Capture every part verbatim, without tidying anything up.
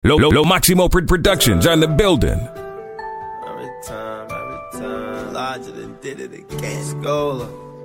Lo, Lo, Lo Maximo Productions on the building. Every time, every time, larger than did it again. Scola.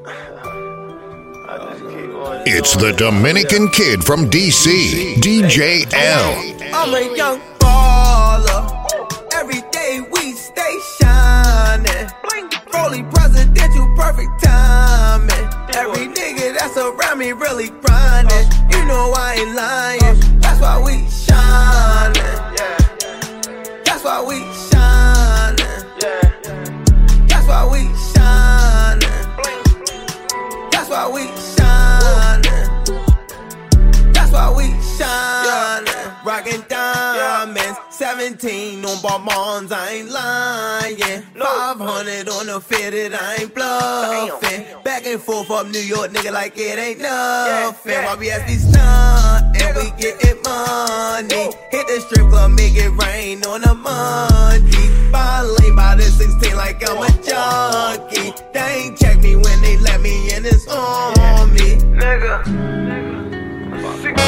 It's the Dominican kid from D C, D J L. I'm a young baller. Every day we stay shining. Rolly presidential, perfect timing. Every nigga that's around me really grinding. You know I ain't lying. That's why we shining. That's why we shining. That's why we shining. That's why we shining. That's why we shining. Rockin' diamonds, seventeen on Balmains, I ain't lying. five hundred on the fitted, I ain't bluffing. Back and forth up New York, nigga, like it ain't nothing. Y B S be stunt, and we gettin' money. Hit the strip club, make it rain on a Monday. Finally by the sixteen like I'm a junkie. They ain't check me when they let me in, it's on me. Nigga, nigga.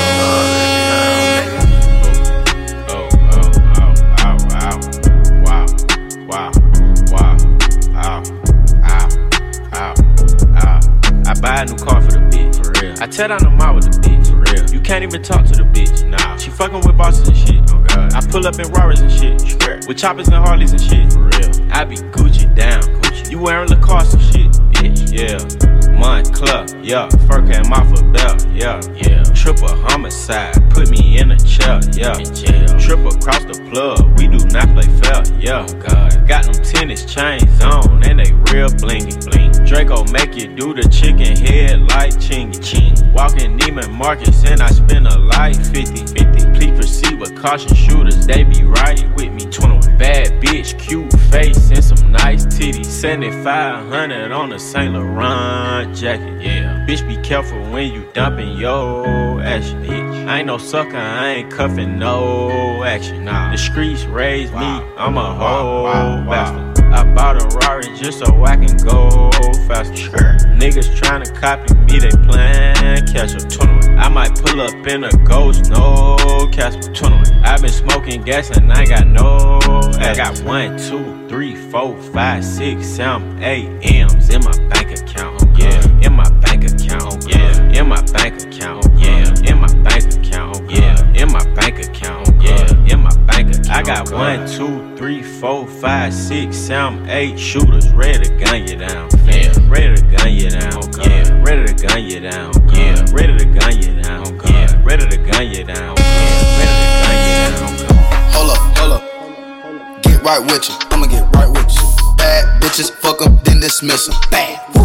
Wow, wow, ow, ow, ow, ow. I buy a new car for the bitch, for real. I tear down the mall with the bitch, for real. You can't even talk to the bitch, nah. She fucking with bosses and shit, oh god. I pull up in Rarers and shit, sure. With choppers and Harleys and shit, for real. I be Gucci down, Gucci. You wearing Lacoste and shit, bitch, yeah. Montclair, yeah. Fur came off a belt, yeah, yeah. Triple homicide, put me in a chair, yeah. In jail. Triple across the plug, we do not play fair, yeah. Oh god. Got them tennis chains on, and they real blingy, bling. Draco make you do the chicken head like chingy, ching. Walking Neiman Marcus, and I spend a like fifty, fifty. Please proceed with caution, shooters, they be right with me. twenty-one. Bad bitch, cute face, and some nice titties. seventy-five hundred on a Saint Laurent jacket, yeah. Bitch, be careful when you dumping your action, bitch. I ain't no sucker, I ain't cuffing no action, nah. The streets raised wow. me, I'm a whole wow, wow, bastard. Wow. I bought a Rari just so I can go faster. Sure. Niggas tryna copy me, they plan catch up. twenty-one. I might pull up in a ghost, no Casper. twenty-one. I been smoking gas and I got no I got one, two, three, four, five, six, seven, eight M's in my bank account. Yeah, in my bank account. Yeah, in my bank account. Yeah, in my bank account. Yeah, in my bank account. Yeah, in my bank account. I got one, two, three, four, five, six, seven, eight shooters ready to gun you down. Yeah, ready to gun you down. Yeah, ready to gun you down. Yeah, ready to gun you down. Yeah, ready to gun you down. Yeah, ready to gun you down. Hold up, hold up. Get right with you. I'ma get right with you. Bad bitches, fuck them, then dismiss them. Bad. Woo.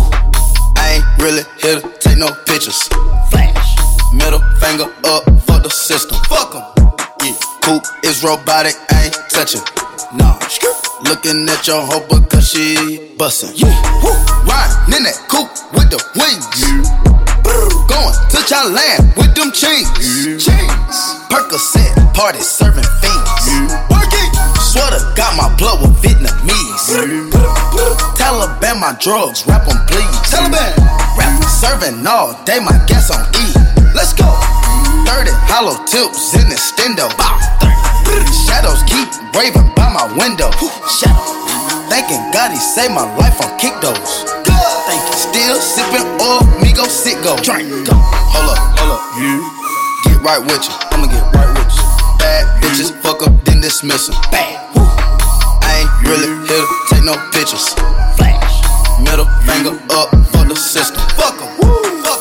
I ain't really here to take no pictures. Flash. Middle finger up, fuck the system. Fuck them. Yeah. Coupe is robotic, I ain't touching. Nah. Looking at your hoe because she bustin'. Yeah. Woo. Riding in that coupe with the wings. Yeah. Going to Thailand with them chains. Yeah. Chains. Percocet, party serving fiends. Yeah. Working. Sweater got my blood with Vietnamese. Yeah. Taliban my drugs, rap on please. Taliban. Rap serving all day, my gas on E. Let's go. thirty hollow tips in the stendo. Shadows keep raving by my window. Shadow. Thanking God he saved my life on kick those. Thank you. Still sipping oil, me go sit go. Drink. Go. Hold up, hold up. Yeah. Get right with you. I'ma get right with you. Bad bitches, fuck up, then dismiss them. Bad. Woo. I ain't really here to take no pictures. Flash. Middle finger up for the system. Fuck em. Woo. Fuck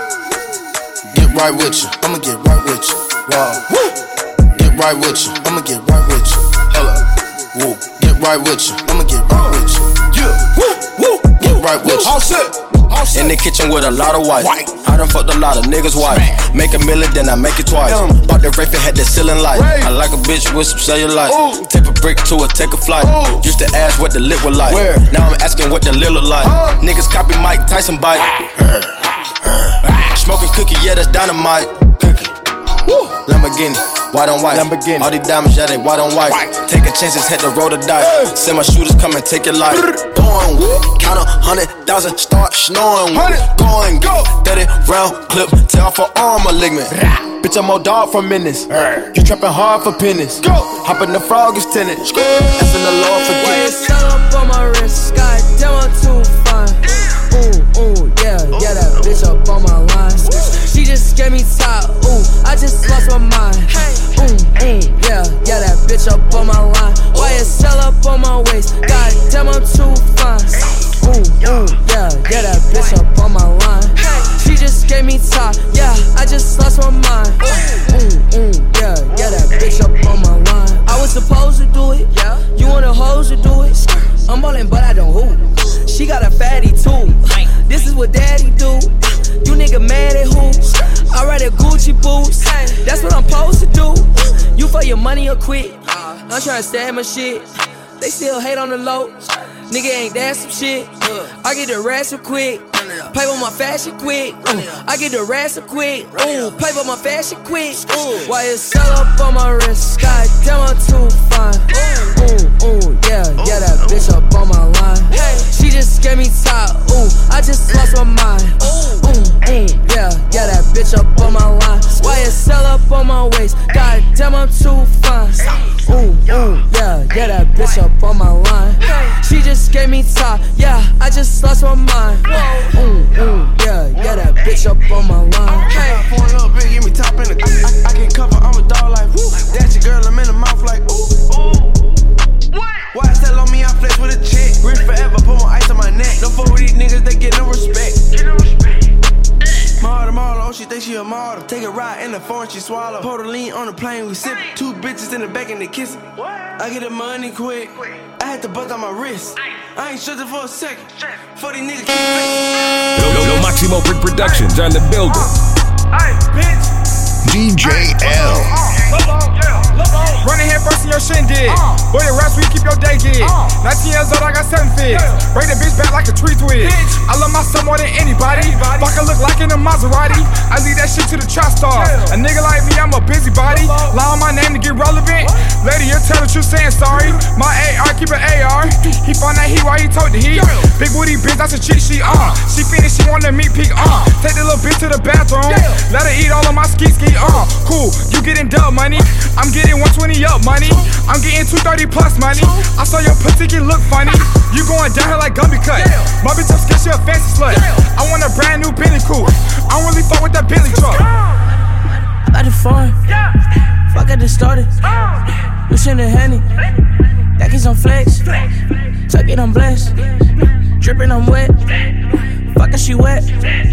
em. Get right with you. I'ma get right with you. Wow. Woo. Get right with you. I'ma get right with you. Hold up. Woo. Get right with you. I'ma get right with you. Yeah. Woo. Woo. Get right with you. All set. In the kitchen with a lot of white. white. I done fucked a lot of niggas' wife. Make a million, then I make it twice. Mm. Bought the Wraith and had the ceiling light. Ray. I like a bitch with some cellulite. Ooh. Take a brick to her, take a flight. Ooh. Used to ask what the lip was like. Where? Now I'm asking what the lip look like. Uh. Niggas copy Mike Tyson bite. Uh. Uh. Smoking cookie, yeah, that's dynamite. Cookie. Woo. Lamborghini, white on white. Lamborghini. All these diamonds, yeah, they white on white. white. Taking chances, had to roll the dice. Hey. Send my shooters, come and take your life. Going with, count a hundred thousand, start snoring with. Going, go, thirty round clip, tear off her arm, malignant. Bitch, I'm more dog from minutes. You trapping hard for pennies. Go. Hop in the frog is tenant. That's in the Lord forgive. Why it's all up on my wrist? God damn, I'm too fine. Ooh, ooh, yeah, yeah, that bitch up on my line. She just gave me top. Ooh, I just lost my mind. Ooh, ooh, yeah, yeah, that bitch up on my line. Why it's all up on my waist? God damn, I'm too fine. Ooh, ooh, yeah, yeah, that bitch up on my line. She just gave me top. Yeah, I just lost my mind. Ooh, ooh, yeah, yeah, that bitch up on my line. I was supposed to do it. You want a hoes to do it? I'm ballin', but I don't hoop. She got a fatty too. This is what daddy do. You nigga mad at who? I ride a Gucci boots. That's what I'm supposed to do. You for your money or quit. I'm tryna stab my shit. They still hate on the low. Nigga ain't that some shit. I get the rest real quick. Play with my fashion quick. Ooh, I get the rest real quick. Ooh, play with my fashion quick. Ooh, why it's all up on my wrist? God damn, I'm too fine. Ooh, ooh, yeah, yeah, that bitch up on my line. She just gave me top. Ooh, I just lost my mind. Ooh, ooh, yeah, yeah, that bitch up on my line. Why it's all up on my waist? God damn, I'm too fine. Ooh, ooh, yeah, yeah, that bitch up on my line. She just gave me top. Yeah, I just lost my mind. Ooh, ooh, yeah, yeah, that bitch up on my line. Hey, for a little bit, give me top in the. I, I, I can cover, I'm a dog like whoo. That's your girl, I'm in the mouth like ooh. Ooh. What? Why tell on me I flex with a chick? Rich forever, put more ice on my neck. Don't fuck with these niggas, they get no respect. Get no respect. Marta, Marta, oh, she think she a martyr. Take a ride in the phone, she swallow. Pour the lean on the plane, we sip. Two bitches in the back and they kissing. I get the money quick. I had to bust on my wrist. I ain't shut it for a second. For these niggas keep faking. Yo, yo, Maximo Productions on the building. Hey, bitch. D J L. Running head first in your shindig. Uh, Boy, your raps, we keep your day gig. Uh, nineteen years old, I got seven figs. Yeah. Break the bitch back like a tree twig. Bitch. I love myself more than anybody. anybody. Fuck, I look like in a Maserati. I leave that shit to the trap stars. Yeah. A nigga like me, I'm a busybody. Lie on my name to get relevant. What? Lady, you're telling you saying sorry. My A R, keep an A R. He found that heat while he told the heat. Yeah. Big booty bitch, that's a cheat sheet. Uh. She finished, she wanted me peek. Uh. Take the little bitch to the bathroom. Yeah. Let her eat all of my ski ski. Uh. Cool, you getting dub money. I'm getting one twenty up money. I'm getting two thirty plus money. I saw your pussy get look funny. You going down here like Gumby Cut. My bitch up scared she a fancy slut. I want a brand new Bentley coupe. I don't really fuck with that Bentley truck. About the phone. Fuck, I just started. Listen to Henny. That is on flex. Tuck it, I'm blessed. Drippin', I'm wet. Fuck, she wet.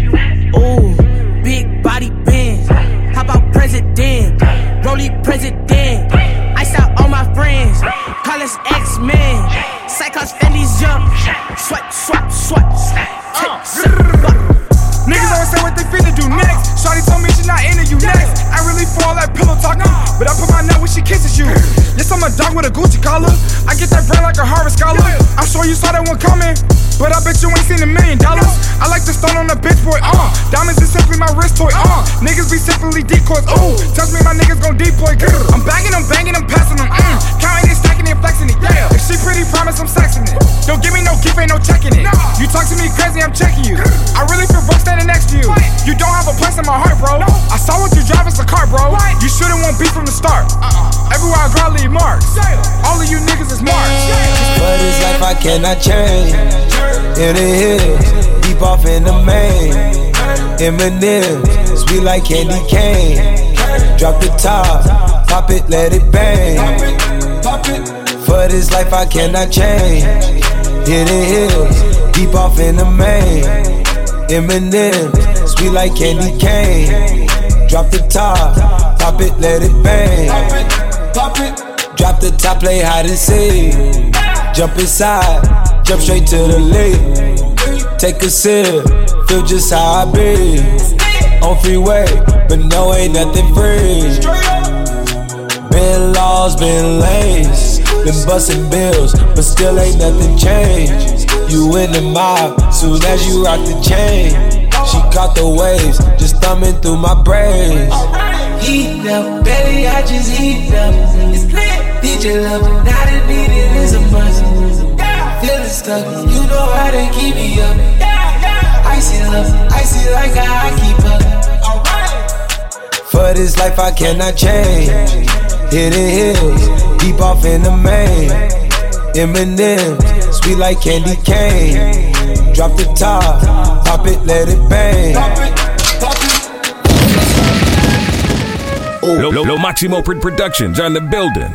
Ooh, big body bend. How about president? Rolly president. Ice out all my friends. Call us X-Men. Psychos, Fendi's jump. Swipe, swipe, swipe. Take, sip, niggas always say what they finna do next. Shawty told me she not into you next. I really fall that pillow talking, but I put my nut when she kisses you. Yes, I'm a dog with a Gucci collar. I get that bread like a Harvard scholar. I'm sure you saw that one coming, but I bet you ain't seen a million dollars. I like to stun on a bitch boy, uh. Diamonds is simply my wrist toy, uh. Niggas be simply decoys, ooh. Touch me, my niggas gon' deploy, girl. I'm bagging them, banging them, passing them, mm. Counting it, stacking it, flexing it, yeah. If she pretty, promise I'm sexing it. Don't give me no gift, ain't no checking it. You talk to me crazy, I'm checking you. I really feel broke standing next to you. You don't have a place in my heart, bro. I saw what you drive, it's a car, bro. You shouldn't want beef from the start. Everywhere I go, I leave marks. All of you niggas is marks. But this life I cannot change. In the hills, deep off in the main. Eminem, sweet like candy cane. Drop the top, pop it, let it bang. For this life I cannot change. In the hills, deep off in the main. Eminem, sweet like candy cane. Drop the top, pop it, let it bang. Pop it, drop the top, play hide and seek. Jump inside, jump straight to the lake. Take a sip, feel just how I be. On freeway, but no, ain't nothing free. Been lost, been lanes. Been busting bills, but still ain't nothing changed. You in the mob, soon as you rock the chain. She caught the waves, just thumbing through my brains. Heat up, baby, I just heat up. It's lit. Did you love it? Now that beat it is a must. Feeling stuck, you know how to keep me up. Icy love, icy like how I keep up. For this life I cannot change. Hidden hills, deep off in the main. M and M's, sweet like candy cane. Drop the top, pop it, let it bang. Pop it, pop it. Lo, Lo, Lo Maximo Productions on the building.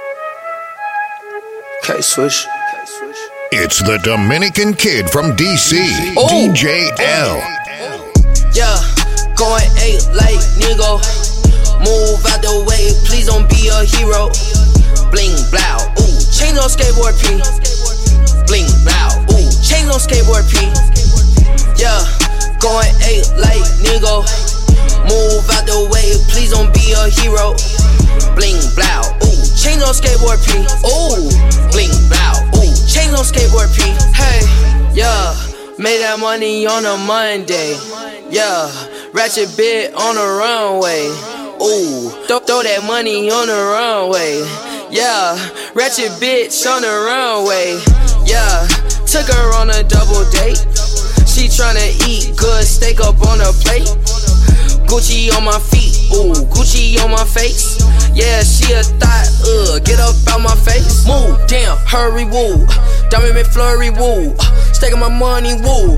K-Swish. It's the Dominican Kid from D C, Ooh. D J L. Yeah, going eight like nigga. Move out the way, please don't be a hero. Bling, blow, ooh, chains on skateboard P. Bling, blow, ooh, chains on skateboard P. Yeah, going eight like nigga. Move out the way, please don't be a hero. Bling, blow, ooh, chains on skateboard P. Ooh, bling, blow, ooh, chains on skateboard P. Hey, yeah, made that money on a Monday. Yeah, ratchet bit on the runway. Ooh, throw, throw that money on the runway. Yeah, ratchet bitch on the runway. Yeah, took her on a double date. She tryna eat good steak up on her plate. Gucci on my feet, ooh, Gucci on my face. Yeah, she a thought, uh, get up out my face. Move, damn, hurry, woo. Diamond McFlurry, woo. Staking my money, woo.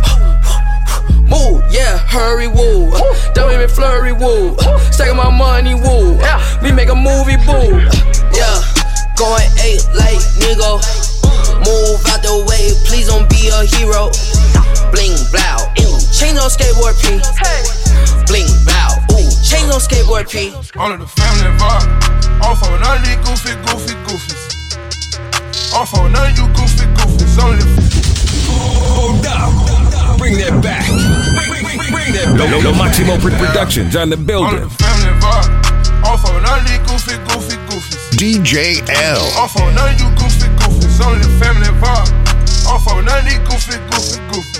Move, yeah, hurry, woo. Diamond McFlurry, woo. Staking my money, woo. Me make a movie, boo. Yeah, going eight like nigga. Move out the way, please don't be a hero. Bling, blow, ooh, chains on skateboard P. Bling, blow, ooh, chains on skateboard P. All of the family vibe. All for none of these goofy, goofy, goofies. All for none of you goofy, goofies. Only the Hold up, bring that back. Bring, bring, bring that back. Lo, Lo Maximo Productions on the building. All of the family vibe. All for none of these goofy, goofy, goofies. D J L. All for none of you goofy, goofies. Only the family vibe. All for none of these goofy, goofy, goofies.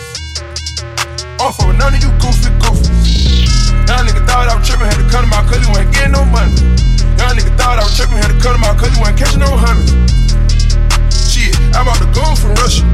All for none of you goofy, goofies. Y'all nigga thought I was trippin', had to cut him out cause he wasn't getting no money. Y'all nigga thought I was trippin', had to cut him out cause he wasn't catching no hunters. Shit, I'm about to go from Russia.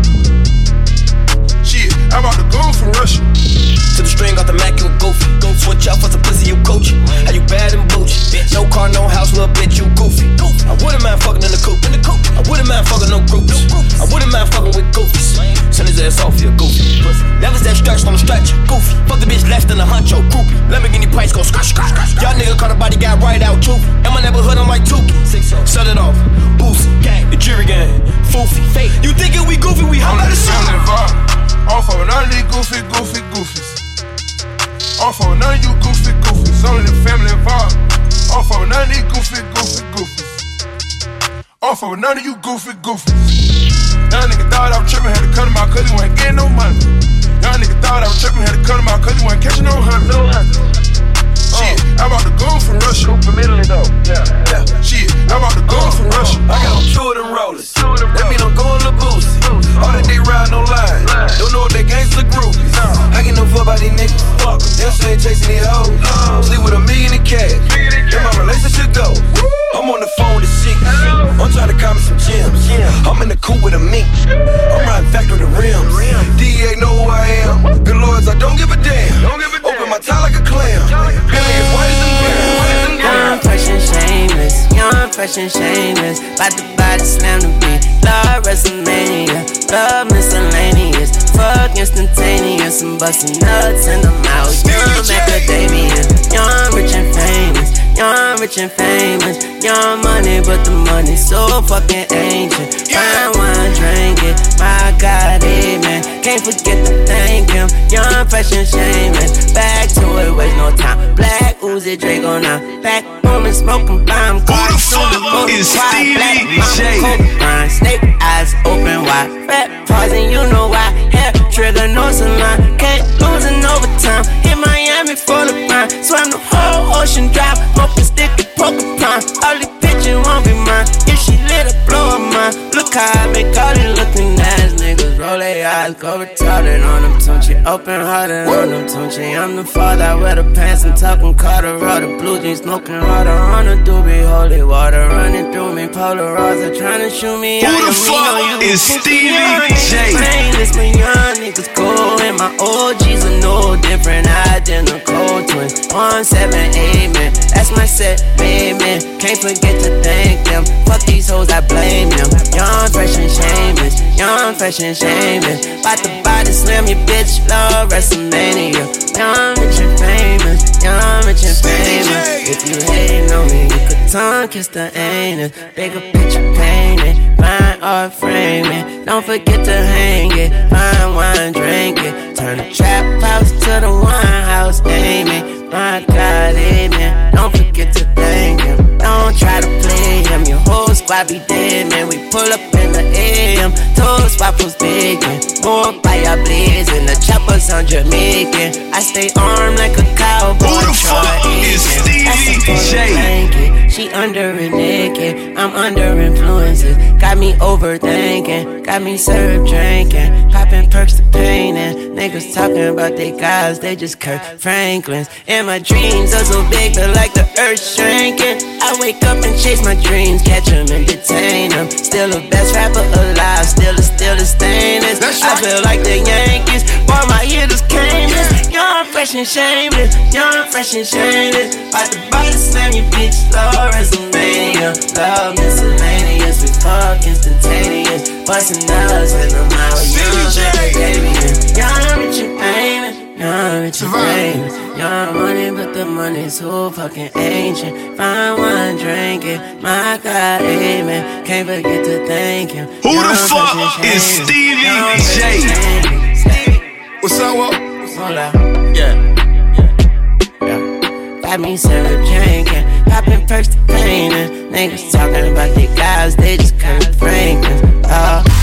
Shit, I'm about to go from Russia. To the string off the Mac, you a goofy. Go switch out for some pussy, you coach. How you bad and bougie? No car, no house, little bitch, you goofy. I wouldn't mind fucking in the coupe. In the coupe. I wouldn't mind fucking no groups. I wouldn't mind fucking with goofies. Send his ass off, you goofy. Never said stretch on the stretch, goofy. Fuck the bitch less than a huncho, groupie. Lamborghini price go scratch, scratch, scratch. Y'all nigga caught a body, got right out, truth. In my neighborhood, I'm like Tukey. Shut it off, Boosie, gang, the jury gang, foofy, fake. You thinking we goofy, we hung out of shit. All for none of these goofy, goofy, goofies. All for none of you goofy, goofies. Only the family vibe. All for none of these goofy, goofy, goofies. All for none of you goofy, goofies. Y'all nigga thought I was trippin', had to cut him out cause he wasn't getting no money. Y'all nigga thought I was trippin', had to cut him out cause he wasn't catching no hunters. No hunters. Shit, I'm about to go from Russia. From Italy though. Yeah, yeah. Shit, I'm about to go uh, from uh, Russia. I got two of them rollers. That mean I'm going to Boosie. All that they riding online. Don't know if they gangsta groupies. I get no fuck about these niggas. Fuck them. Them shit chasing these hoes. Sleep with a million in cash. Then my relationship go. I'm on the phone with a chick. I'm trying to call me some gems. I'm in the coupe with a mink. I'm riding factory the rims. D A know who I am. Good lords, I don't give a damn. Open my tie like a clam. Young, fresh and shameless. Young, fresh and shameless. Bout to body slam the beat. Love WrestleMania. Love miscellaneous. Fuck instantaneous. I'm busting nuts in the mouth. Young macadamia. Young, rich and famous. Young, rich and famous. Young money, but the money's so fucking ancient. Fine wine, drink it. My God, amen. Can't forget to thank him. Young, fresh and shameless. Back to it, waste no time. Black Uzi Draco now. Back home and smoking bomb. Who the fuck is Stevie J? Snake eyes open wide. Fat pausing, you know why. Hair trigger, no salon. Can't lose in overtime. In Miami for the grind. Swam the whole ocean drive. Smoking stick and poker pine. All these bitches won't be mine. If she lit up, blow her mind. Look how I make all these looking ass niggas roll their eyes. Go retarded on them Tunchi. Open hearted on them Tunchi. I'm the father, I wear the pants and talking Carter. All the blue jeans, smoking water on the doobie. Holy water running through me. Polaroids are trying to shoot me. Who the fuck is Stevie J? Brainless when young niggas cool, and my O Gs are no different. Identical twins, one seven eight man. That's my set, man, man. Can't forget to thank them. Fuck these hoes, I blame them. Young, fresh and shameless. Young, fresh and shameless. Bout to body slam your bitch, love WrestleMania. Young, rich and famous. Young, rich and famous. If you hating on me, you could tongue kiss the anus. Bigger picture painted, fine art framing. Don't forget to hang it, fine wine drink it. Turn the trap house to the wine house, aiming. My God, amen. Don't forget to thank him. Don't try to play him. Your whole squad be dead, man. We pull up in the A M. Told swap was big, more fire blazing. The choppers on Jamaican. I stay armed like a cowboy. Who the fuck is Stevie J? She under it naked. I'm under influences. Got me overthinking. Got me served drinking. Popping perks to painting. Niggas talking about they guys, they just Kirk Franklins. And my dreams are so big, they're like the earth shrinking. I wake up and chase my dreams, catch them and detain them. Still the best rapper alive, still the, still the stainless. I feel like the Yankees, boy my hitters came in. Young, fresh and shameless, young, fresh and shameless. About to body slam you bitch, love WrestleMania. Love miscellaneous, we fuck instantaneous. Bustin' us in the mouth, young, baby. Young, rich and famous. Young, rich and famous. Young money, but the money's so fucking ancient. Fine wine, drink it. My God, amen. Can't forget to thank him. Who Young, the fuck is Stevie J? What's up, what? Hold up. Yeah. Yeah. Yeah. Got me served drinking. Popping perks to painting. Niggas talking about their guys, they just Kirk Franklin. Oh.